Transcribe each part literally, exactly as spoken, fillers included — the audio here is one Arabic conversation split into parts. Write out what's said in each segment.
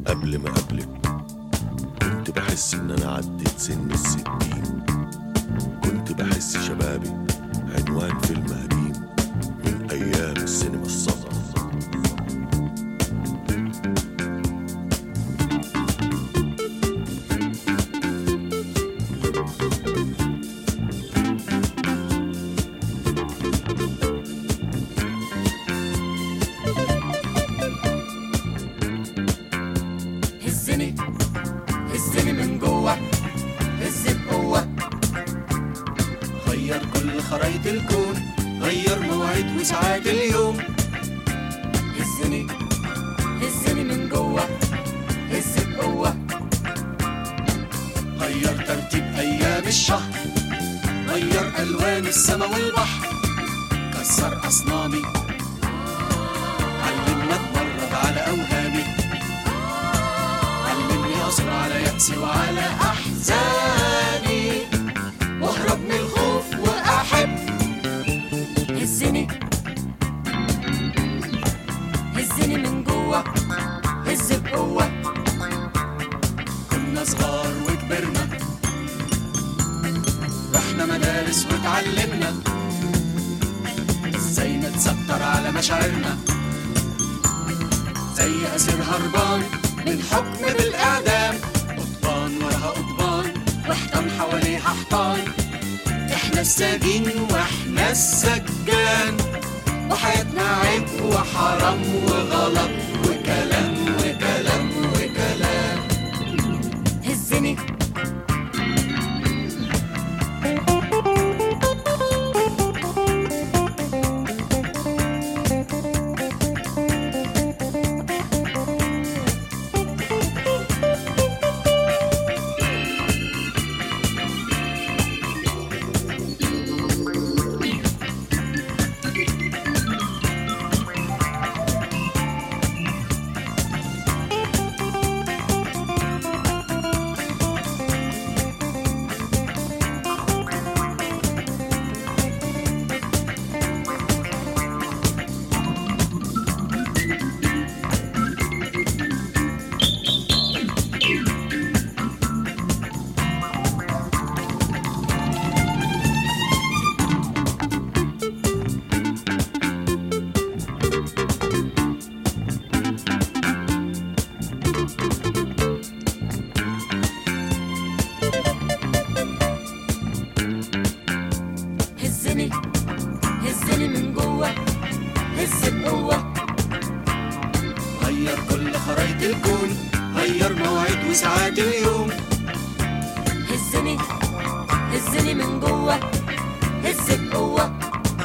قبل ما قبلك كنت بحس ان انا عديت سن الستين. كنت بحس شبابي عنوان فيلم قديم من ايام السينما الصغرى. هزني هزني من جوه، هز بقوة، غير كل خرايط الكون، غير مواعيد وساعات اليوم. هزني هزني من جوه، هز بقوة، غير ترتيب أيام الشهر، غير ألوان السما والبحر، كسر أصنامي، علمنا اتمرد على أوهامي، علمني أصبر على يأسي وعلى أحزاني، واهرب من الخوف وأحب. هزني هزني من جوه، هز بقوة، كنا صغار وكبرنا، رحنا مدارس واتعلمنا ازاي نتستر على مشاعرنا، زي أسير هربان من حكم بالإعدام، قضبان وراها قضبان وحيطان حواليها حيطان، احنا السجين واحنا السجان، وحياتنا عيب وحرام وغلط وكلام وكلام وكلام. هزني هزني هزني من جوه، هز بقوة، غير كل خرايط الكون، غير مواعيد وساعات اليوم. هزني هزني من جوه، هز بقوة،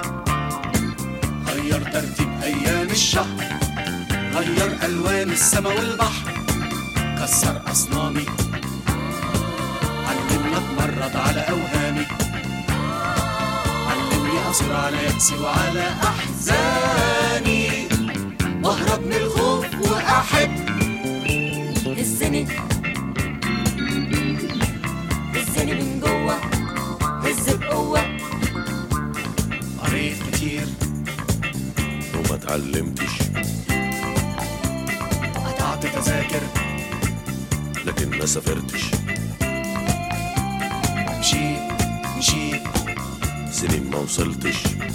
غير ترتيب أيام الشهر، غير ألوان السما والبحر، كسر أصنامي، علمنا اتمرد على أوهامي، أصبر على يأسي وعلى أحزاني، واهرب من الخوف وأحب. هزني هزني من جوه، هز بقوة، قريت كتير وما اتعلمتش، قطعت تذاكر لكن ما سافرتش، مشيت مشيت سنين ما وصلتش،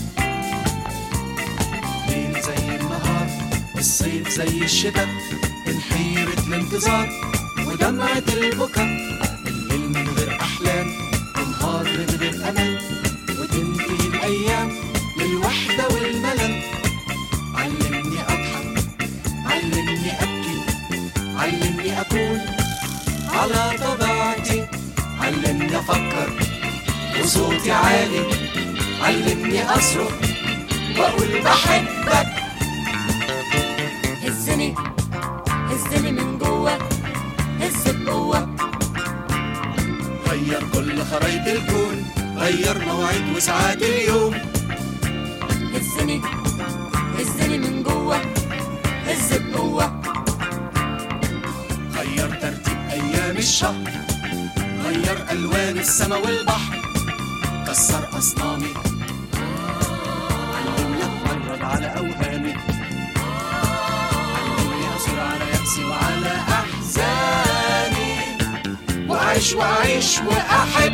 ليل زي النهار، الصيف زي الشتاء، انحيرة الانتظار ودمعة البكا، الليل من غير أحلام، النهار من غير أمل، وتنتهي الأيام للوحدة والملل. علمني أضحك، علمني أبكي، علمني أكون على طبيعتي، علمني أفكر وصوتي عالي، علمني أصرخ وأقول بحبك. هزني هزني من جوه، هز بقوة، غير كل خرايط الكون، غير مواعيد وساعات اليوم. هزني هزني من جوه، هز بقوة، غير ترتيب أيام الشهر، غير ألوان السما والبحر، كسر أصنامي، علمني أتمرد على أوهامي، علمني أصبر على يأسي وعلى أحزاني. عيش وأعيش وأحب